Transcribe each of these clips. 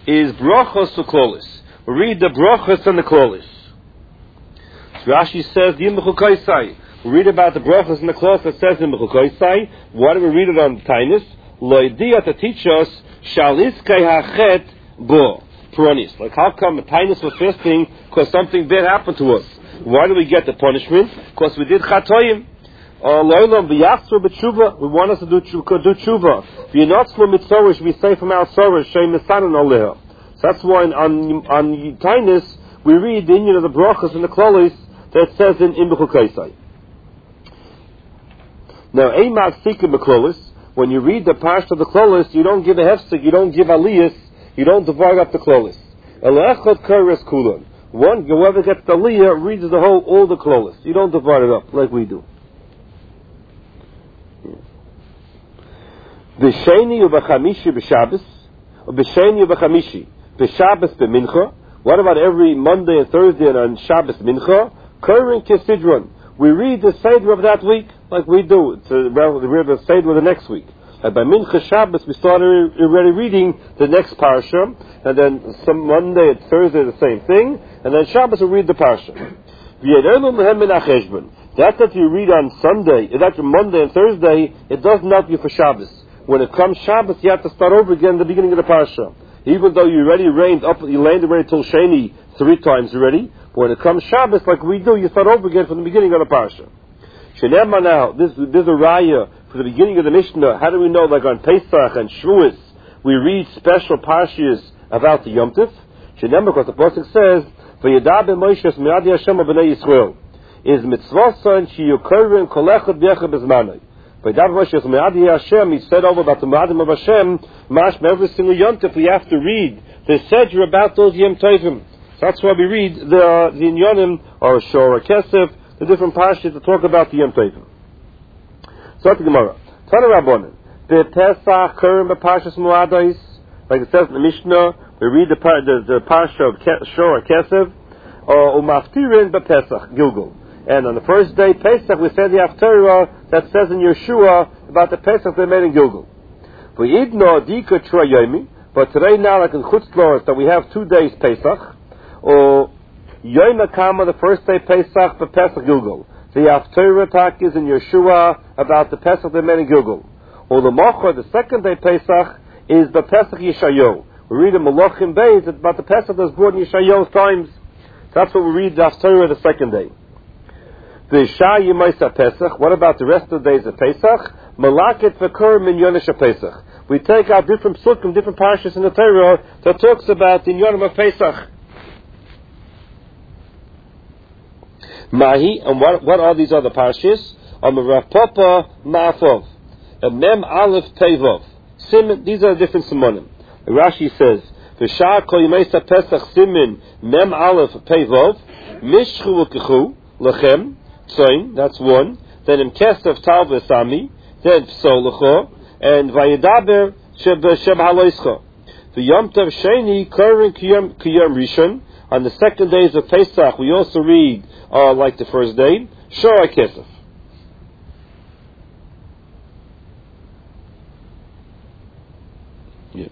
is brachos uklolis. We read the brachos and the klolis. So Rashi says, Yim b'chukaisai. We read about the brachos and the klolis that says in b'chukaisai. Why do we read it on Tainus? Loidia to teach us, shaliskai hachet bo. Peronis. Like how come the Tainus was fasting because something bad happened to us? Why do we get the punishment? Because we did chatoyim. We want us to do tshuva. We say from our sorrows, so that's why on Tainus we read the union of the brachas and the klolis that says in B'chukaisai. Now, when you read the parsha of the klolis, you don't give a hefsek, you don't give aliyas, you don't divide up the klolis. One, whoever gets the aliyah reads all the klolis. You don't divide it up like we do. B'sheni u'b'chamishi b'Shabbos, b'sheni u'b'chamishi b'Shabbos b'mincha. What about every Monday and Thursday and on Shabbos mincha? Kurin kesidron. We read the Seder of that week like we do. It's the Seder of the next week. And by mincha Shabbos we started already reading the next parsha, and then some Monday and Thursday the same thing, and then Shabbos we read the parsha. That's that you read on Sunday. That's Monday and Thursday. It doesn't help you for Shabbos. When it comes Shabbos, you have to start over again at the beginning of the parsha. Even though you already you landed already till Sheni 3 times already. But when it comes Shabbos, like we do, you start over again from the beginning of the parsha. Shenema now, there's a raya for the beginning of the Mishnah. How do we know, like on Pesach and Shavuos, we read special parshas about the Yom Tov? Shenema, because the Pasuk says, "V'yadaber Moshe mi'adi Hashem b'nei Yisrael is mitzvasan sheyukorin kol echad v'echad b'zmanai." V'yadaber Moshe mi'adi Hashem, he said over about the Ma'adim of Hashem, mashma every single Yom Tov we have to read the Sedra about those Yom Tovim. So that's why we read the Inyonim or Shor or Kesef, the different parshas that talk about the Yom Tovim. So that's the Gemara. Tana Rabbanan, the Pesach Kurim b'Parshas Moadais, like it says in the Mishnah, we read the parsha of Shor or Kesef, or Umaftirin b'Pesach Gilgal. And on the first day, Pesach, we say the Haftarah that says in Yeshua about the Pesach they made in Gilgal. But today now, like in Chutz La'aretz, that we have 2 days Pesach, or Yom HaKama, the first day Pesach, but Pesach Gilgal. The Haftarah tak is in Yeshua about the Pesach they made in Gilgal. Or the Mocha, the second day Pesach, is the Pesach Yeshayo. We read in Malachim Beis about the Pesach that's brought in Yeshayo's times. That's what we read the Haftarah the second day. The Shah Yemaisa Pesach. What about the rest of the days of Pesach? Malaket v'kur min Yonesh Pesach. We take out different psukim, different parshas in the Torah that talks about the Yonim of Pesach. Mahi, and what are these other parshas? Rav Papa Ma'afov, Mem Aleph Pevov. Simin. These are different simonim. Rashi says, V'shah kol Yemaisa Pesach Simin Mem Aleph Pevov Mishchu V'kechu Lechem. That's one. Then in Kesef Tal V'Sami, then Psolacha, and Vayedaber Sheb Haloischa. The Yom Tov Sheni Kurin Kiyom Rishon. On the second days of Pesach, we also read like the first day, Shor Kesef. Yeah.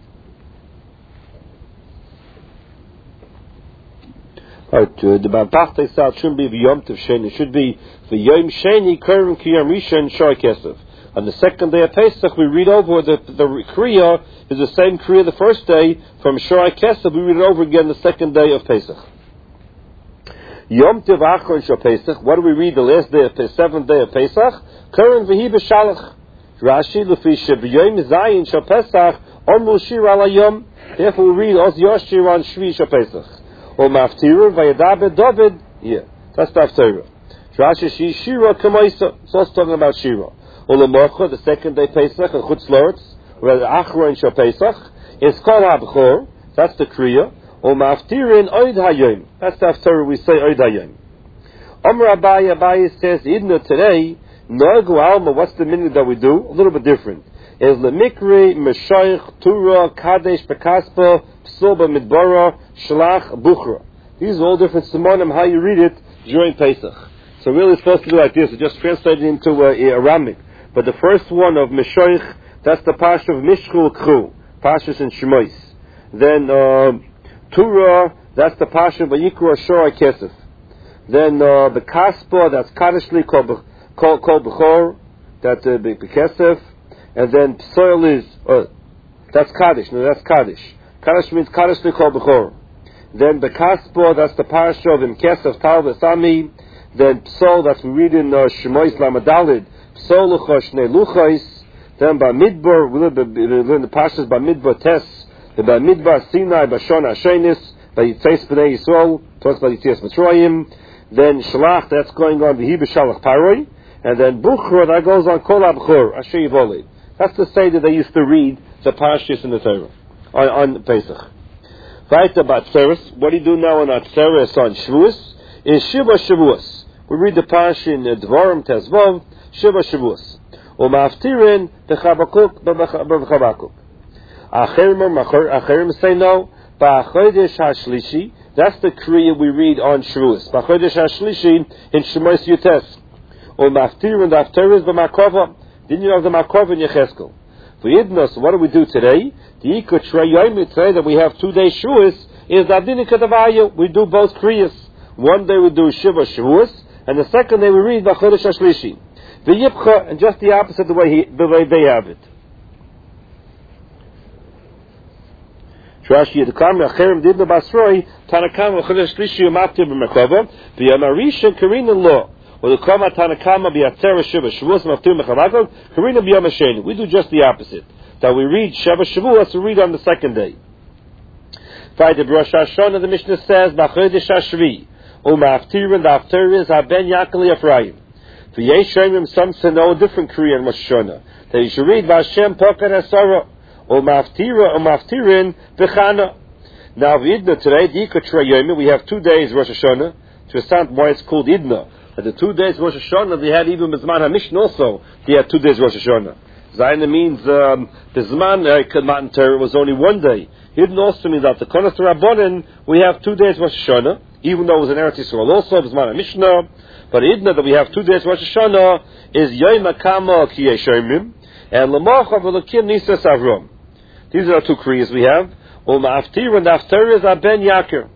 Right, the Bantach Teisal shouldn't be the Yom Tov Sheni. It should be the Yom Sheni Kurim Kiyam Rishon Shor Kesef. On the second day of Pesach, we read over the Kriya is the same Kriya the first day from Shor Kesef. We read it over again the second day of Pesach. Yom Tov Achron Shor Pesach. What do we read the last day of the seventh day of Pesach? Kurim V'hi B'Shalach. Rashi Lefi Sheb'Yom Zayin Shor Pesach Omru Shir Ala Yom. Therefore, we read Oz Yoshir on Shvi Shor Pesach. Or Maftirah Vayadaber David. Yeah, that's the Haftarah. Rashi Shira Kamaisa. It's also talking about Shira. Or L'mocha, the second day Pesach and Chutz La'aretz, where the Achron Shor Pesach is Kol HaBchor. That's the Kriya. Or Maftirin Oid Hayom. That's the Haftarah we say Oid Hayom. Amr Abaye says Idna today. Nogu Alma. What's the meaning that we do? A little bit different. Is Lemikri Meshaych Tura Kadesh Bekaspa Psul B'Midbara Shlach Buchra. These are all different simonim how you read it during Pesach. So really it's supposed to do like this. It's just translated into Aramic. But the first one of Meshoich, that's the parsha of Mishchu K'chu, parshas in Shemois. Then Turah, that's the Pasha Vayikra Shor Kesef. Then the Kaspa, that's Kadishli Kol Bechor, that's Bekesef. And then Psoil is, that's Kaddish. No, that's Kaddish. Kaddish means Kadishli Kol Bechor. Then the Kaspa, that's the Pasha of Kesef Tal Vesami. Then Psol, that's we read in Shemois Lamadalid. Psol Luchos Shnei Luchos. Then Bamidbar, we learn the Pashas Bamidbar Tes. The Bamidbar Sinai Bashon Hashenis. Yitzes B'nei Yisrael, talks about Yitzes Mitzrayim. Then Shalach, that's going on V'hi B'Shalach Paroi. And then Bukhra, that goes on Kol HaBchor, Asher Yivolid. That's the say that they used to read the Parshas in the Torah on Pesach. Right about Atzeres. What do you do now on Atzeres on Shavuos? Is Shiva Shavuos. We read the Parsha in Dvarim Tezvov, Shiva Shavuos. U'maftirin B'Chabakuk B'Chabakuk. Acherim say no. Ba'chodesh HaShlishi, that's the Kriya we read on Shavuos. Ba'chodesh HaShlishi in Shemos Yutes. Or Maftir and Afteris b'Makova. Didn't you have the Makova in Yecheskel? For Yidnos, what do we do today? The Ikot Shrei Yomi today that we have 2 days Shavuos is Adini Kadavaya. We do both Kriyas. One day we do Shiva Shavuos, and the second day we read Ba'chodesh HaShlishi. The Yipcha, and just the opposite the way they have it. Rashi Yedekam Acherim Didna Basroi Tanakama Chodesh Shlishi Umaptir b'Merkava v'Yamarisha Karina Law or the Kama Tanakama b'Yatzera Shiva Shavuos Maftir Mechavakov Karina b'Yom Hasheni. We do just the opposite. That we read Shiva Shavuos, we read on the second day. Friday Rosh Hashanah, the Mishnah says B'Chodesh Hashvi Umaftir and the After is Haben Yakali Ephraim. V'Yeshayim some say no different Kriya in Rosh Hashanah that you should read Vashem Pokat Hasara. Maftirin Bechana. Now Idna today, we have 2 days Rosh Hashanah. To understand why it's called Idna. But the 2 days Rosh Hashanah, they had even Bizman HaMishnah also. They had 2 days Rosh Hashanah. Zaina means Bizman Matan Torah was only 1 day. Idna also means that the Konas Rabbanan we have 2 days Rosh Hashanah, even though it was in Eretz Yisrael also Bizman HaMishnah. But Idna that we have 2 days Rosh Hashanah is Yom HaKama Ki Yeshayimim and L'Machav V'Lakim Nisas Avram. These are the 2 Kriyas we have. Ma'aftir and after is Ben Yakir.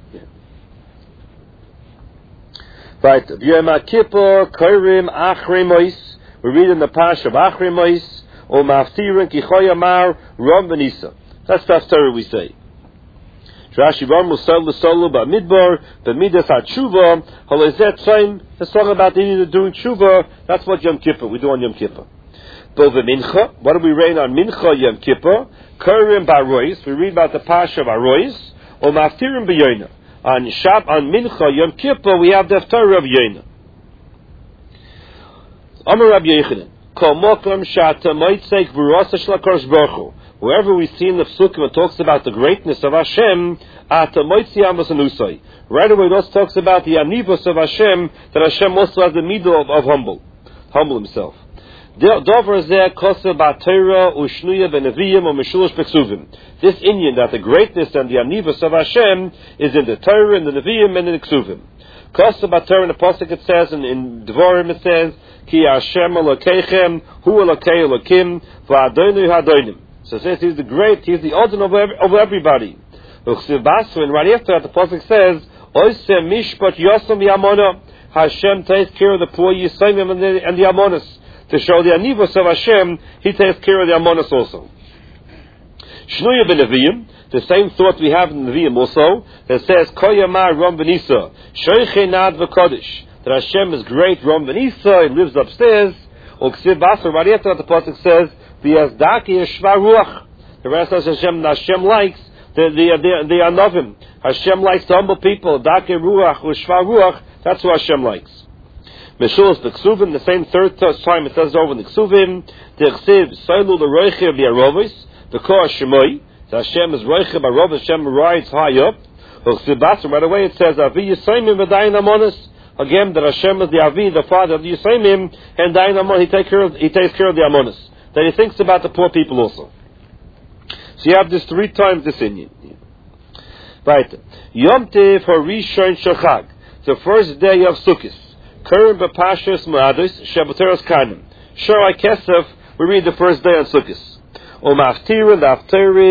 Right. V'yom Kippur Kairim Achrei Mois. We read in the Parsha of Achrei Mois. Ma'aftir and Kichoy Amar Ram Benisa. That's the after we say. Rashi Ram Musal L'Solu Ba'Midbar B'Midas HaTshuva Halezet Tzayim. Let's talk about the need of doing Tshuva. That's what Yom Kippur we do on Yom Kippur. Mincha. What do we read on Mincha Yom Kippur? Kurim Barois. We read about the Pasha of Arois. Or Maftirim B'Yoina. On Mincha Yom Kippur we have the Haftarah of Yoina. Amar Rabbi Yechanan. Kol Mokom Shata Moitzek V'Rosa Shlakarosh Baruch Hu. Wherever we see in the Psukim it talks about the greatness of Hashem, Ata Moitzi Amos Anusai. Right away it also talks about the Anivos of Hashem, that Hashem also has the middle of humble himself. This Indian that the greatness and the anivus of Hashem is in the Torah, in the Nevi'im, and in the Ksuvim. Kosa b'Torah in the pasuk it says, and in Dvarim it says, Ki Hashem Elokeichem, Hu Elokei Elokim, V'Adonu Hadonim. So it says He's the great, He's the Odin of everybody. And right after that the pasuk says, Oisem Mishpat Yosem Yamona. Hashem takes care of the poor Yisraelim and the Amonis. To show the anivos of Hashem, He takes care of the Amonis also. Shnuya b'Nevi'im, the same thought we have in the Nevi'im also, that says, Koyamar Ram Benisa, Shoiche Nad V'Kodesh, that Hashem is great, Ram Benisa, He lives upstairs, or Ksiv Basar, right after that the pasuk says, V'yazdaki Yeshva Ruach, the rest of Hashem likes, the Anovim. Hashem likes the humble people, Daki Ruach, Yeshva Ruach, that's who Hashem likes. Meshulas b'Ksuvim, the same third time it says over in the Ksuvim, the Chsiv, Soilu l'roiche b'Yarovis, the Kor Shemoi, the Hashem is roiche b'Yarovis, Hashem rides high up. The Chsiv Basar, right away it says, Avi Yisraelim v'dayin Amonis, again, that Hashem is the Avi, the father of the Yisraelim, and dayin Amonis, He takes care of the Amonis. That He thinks about the poor people also. So you have this 3 times this Indian. Right. Yom Tiv Harishon Shachag, the first day of Sukkot. Kurim b'Pashas Ma'adis Shabbateros Kanim. Shor Kesef, we read the first day on Sukkot. Maftir, the after is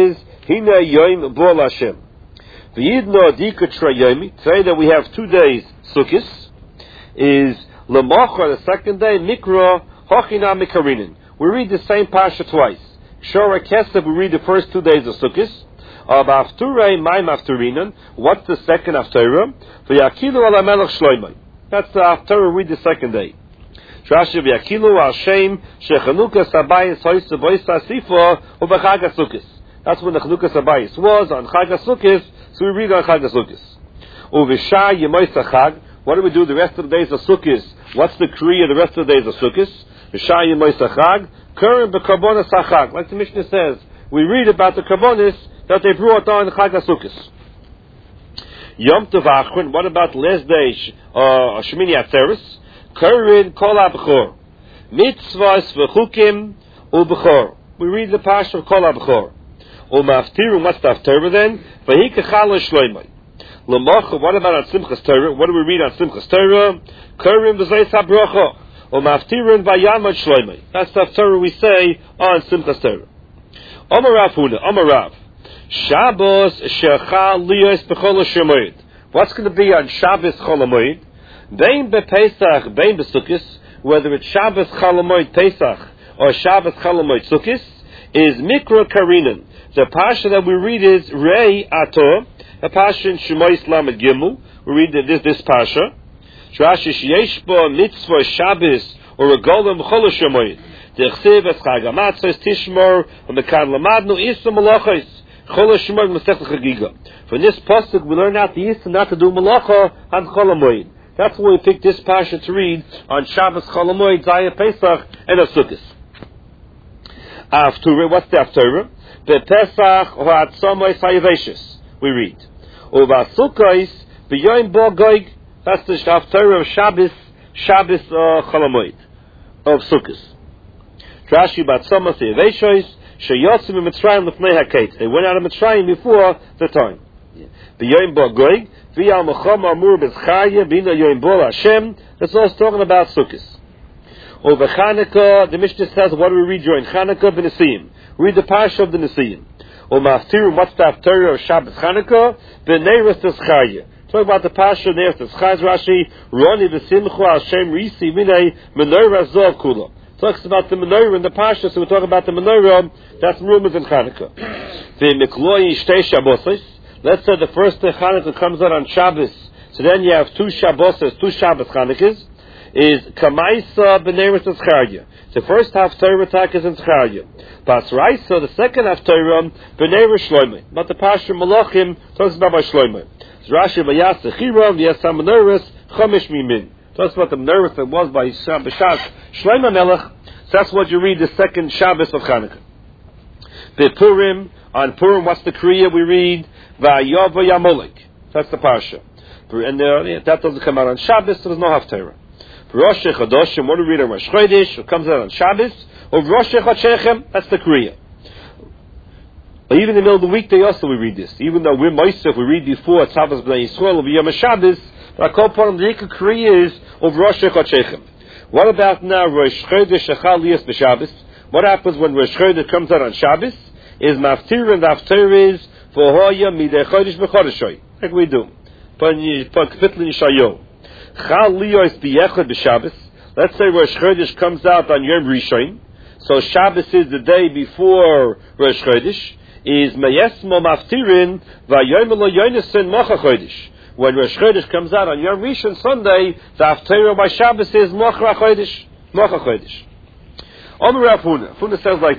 Hina Yom Bol Hashem. V'yidno Dika Trayomi. Today that we have 2 days Sukkis is L'Machar, the second day, Mikra Hochina Mikarinin. We read the same Pasha twice. Shora Kesef, we read the first 2 days of Sukkis. Of Afturei Maim Afturinan. What's the second Afturah? V'yakilu ala Melech Shloimei. That's the Afturah, read the second day. Rashi v'yakilu al Shem sheChanukas Habayis hoyse v'oisa sifo u'b'Chag HaSukkos. That's when the Chanukas Habayis was on Chag HaSukkos, so we read on Chag HaSukkos. U'v'shah yemoisa Chag. What do we do the rest of the days of Sukkos? What's the Kriya the rest of the days of Sukkos? V'shah yemoisa Chag. Kurim b'karbonas HaChag. Like the Mishnah says, we read about the karbonis that they brought on Chag HaSukkos. Yom Tov Achron. What about the last day, Shemini Atzeres? Kurin Kol HaBechor. Mitzvahs v'chukim u'bechor. We read the Pasha of Kol HaBechor. U'maftirum, what's the Haftarah then? V'hikachal Shloimei. L'mocha, what about on Simchas Torah? What do we read on Simchas Torah? Kurim v'zeis HaBrocha. U'maftirum v'yamad Shloimei. That's the Haftarah we say on Simchas Torah. Omar Rav Huna, Omar Rav. Shabbos shechal liyos b'chol HaShemoed. What's going to be on Shabbos Chol HaMoed? Bein bePesach, bein beSukkos, whether it's Shabbos Chol HaMoed Pesach or Shabbos Chol HaMoed Sukkos, is Mikra Karinan. The Pasha that we read is Rei Ato, a Pasha in Shemois Lamed Gimel. We read this Pasha. Rashi sheyesh bo mitzvah Shabbos or a golem Chol HaShemoed. Dechsev es Chag HaMatzos Tishmor u'mekan lamadnu Isa Malachos Chol HaShemoed Masech Chagiga. From this pasuk we learn out the Isa not to do Malacha on Chol HaMoed. That's why we picked this Pasha to read on Shabbos Chol HaMoed, Zayah Pesach, and Sukkos. After, what's the After? BePesach or Atzomos Hayaveshis, we read. Uvasukkos b'Yom Bo Goig. That's the After of Shabbos Chol HaMoed of Sukkos. Rashi Batzomos Hayaveshis sheyotzim b'Mitzrayim l'fnei haketz. They went out of Mitzrayim before the time. B'Yom Bo Goig. That's also talking about Sukkos. Over Chanukah, the Mishnah says, what do we read during Chanukah? B'Nesim. Read the Pasha of the Nesim. Maftirim, what's the Haftarah of Shabbos Chanukah? B'Neiros Teschaya. Talk about the Pasha of Neiros Teschaya. Rashi, Roni v'Simchu al Shem Risi Minei Menorah Zov Kula. Talks about the Menorah in the Pasha, so we talk about the Menorah. That's rumors in Chanukah. V'Mikloi Shtei Shabbos. Let's say the first day Chanukah comes out on Shabbos, so then you have 2 Shabbos, 2 Shabbos Chanukahs, is Kamaisa B'Neiros Teschaya. The first Haftarah is in Teschaya. Basraisa, the second Haftarah, B'Neiros Shloimei. But the Pasha Malachim talks about by Shloimei. Rashi V'yas Echira, V'yas HaMenorahs, Chomesh Mimin. Talks about the menorah that was by B'Shas Shloimei Melech. So that's what you read the second Shabbos of Chanukah. B'Purim, on Purim, what's the Kriya we read? Va'yov Yamolek. That's the Parsha. And that doesn't come out on Shabbos, so there's no Haftarah. Rosh Chodoshim, what do we read on Rosh Chodesh? It comes out on Shabbos. Or Rosh Chodshechem, that's the Kriya. Even in the middle of the weekday also we read this. Even though we're Moisef, we read before Tzavas B'nai Yisrael, V'yom Shabbos, but I call upon the Ikar Kriya is of Rosh Chodshechem. What about now Rosh Chodesh Shechal Liyos B'Shabbos? What happens when Rosh Chodesh comes out on Shabbos? Is Maftir and the Haftarah is V'hoya Midei Chodesh B'Chodeshoy. Like we do. Chal Liyos B'Yechad B'Shabbos. Let's say Rosh Chodesh comes out on Yom Rishon. So Shabbos is the day before Rosh Chodesh. Is Meyesmo Maftirin V'Yom Lo Yonasen Mocha Chodesh. When Rosh Chodesh comes out on Yom Rishon Sunday, the Haftarah by Shabbos is Mocha Chodesh. Mocha Chodesh. Omer Rav Huna. Huna says like